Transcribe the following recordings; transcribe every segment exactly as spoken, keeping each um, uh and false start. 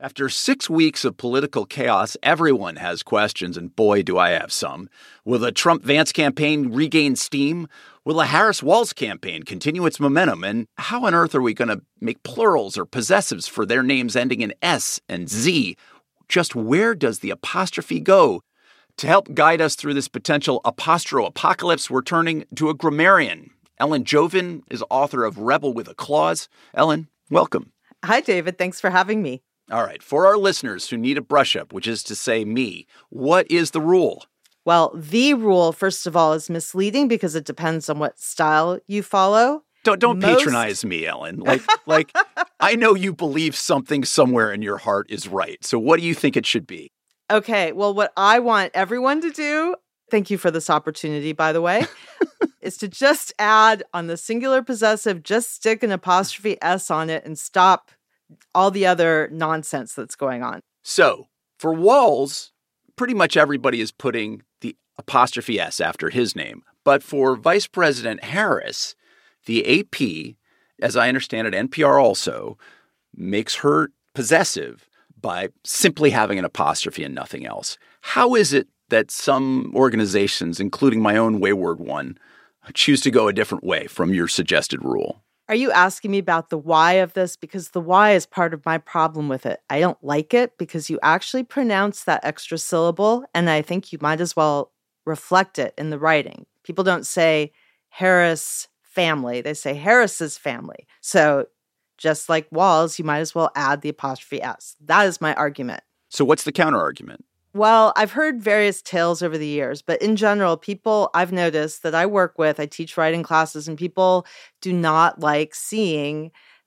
After six weeks of political chaos, everyone has questions, and boy, do I have some. Will the Trump-Vance campaign regain steam? Will the Harris-Walz campaign continue its momentum? And how on earth are we going to make plurals or possessives for their names ending in S and Z? Just where does the apostrophe go? To help guide us through this potential apostro-apocalypse, we're turning to a grammarian. Ellen Jovin is author of Rebel with a Clause. Ellen, welcome. Hi, David. Thanks for having me. All right. For our listeners who need a brush up, which is to say me, what is the rule? Well, the rule, first of all, is misleading because it depends on what style you follow. Don't don't Most... patronize me, Ellen. Like like I know you believe something somewhere in your heart is right. So what do you think it should be? Okay. Well, what I want everyone to do, thank you for this opportunity, by the way, is to just add on the singular possessive, just stick an apostrophe S on it and stop all the other nonsense that's going on. So for Walz, pretty much everybody is putting the apostrophe S after his name. But for Vice President Harris, the A P, as I understand it, N P R also, makes her possessive by simply having an apostrophe and nothing else. How is it that some organizations, including my own wayward one, choose to go a different way from your suggested rule? Are you asking me about the why of this? Because the why is part of my problem with it. I don't like it because you actually pronounce that extra syllable, and I think you might as well reflect it in the writing. People don't say Harris family. They say Harris's family. So just like Walz, you might as well add the apostrophe S. That is my argument. So what's the counter argument? Well, I've heard various tales over the years, but in general, people I've noticed that I work with, I teach writing classes, and people do not like seeing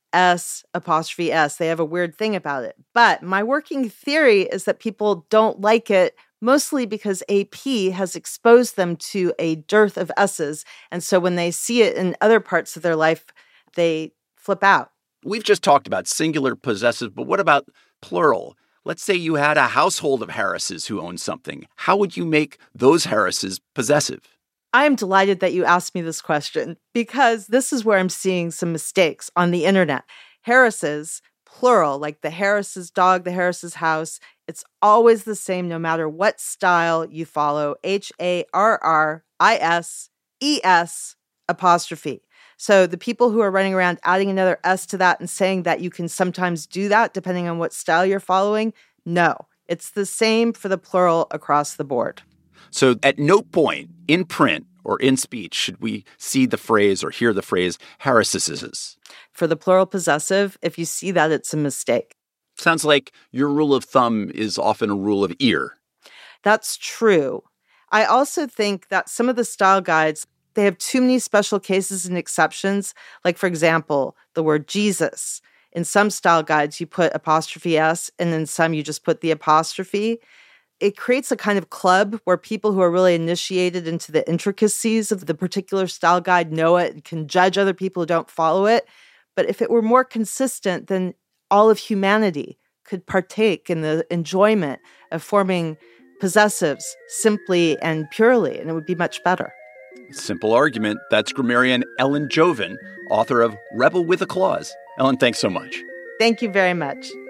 S apostrophe S. They have a weird thing about it. But my working theory is that people don't like it mostly because A P has exposed them to a dearth of S's. And so when they see it in other parts of their life, they flip out. We've just talked about singular possessive, but what about plural? Let's say you had a household of Harrises who own something. How would you make those Harrises possessive? I am delighted that you asked me this question because this is where I'm seeing some mistakes on the internet. Harrises, plural, like the Harris's dog, the Harris's house, it's always the same no matter what style you follow. H A R R I S E S apostrophe. So the people who are running around adding another S to that and saying that you can sometimes do that depending on what style you're following, no. It's the same for the plural across the board. So at no point in print or in speech should we see the phrase or hear the phrase Harrises. For the plural possessive, if you see that, it's a mistake. Sounds like your rule of thumb is often a rule of ear. That's true. I also think that some of the style guides, they have too many special cases and exceptions. Like, for example, the word Jesus. In some style guides, you put apostrophe S, and in some, you just put the apostrophe. It creates a kind of club where people who are really initiated into the intricacies of the particular style guide know it and can judge other people who don't follow it. But if it were more consistent, then all of humanity could partake in the enjoyment of forming possessives simply and purely, and it would be much better. Simple argument. That's grammarian Ellen Jovin, author of Rebel with a Clause. Ellen, thanks so much. Thank you very much.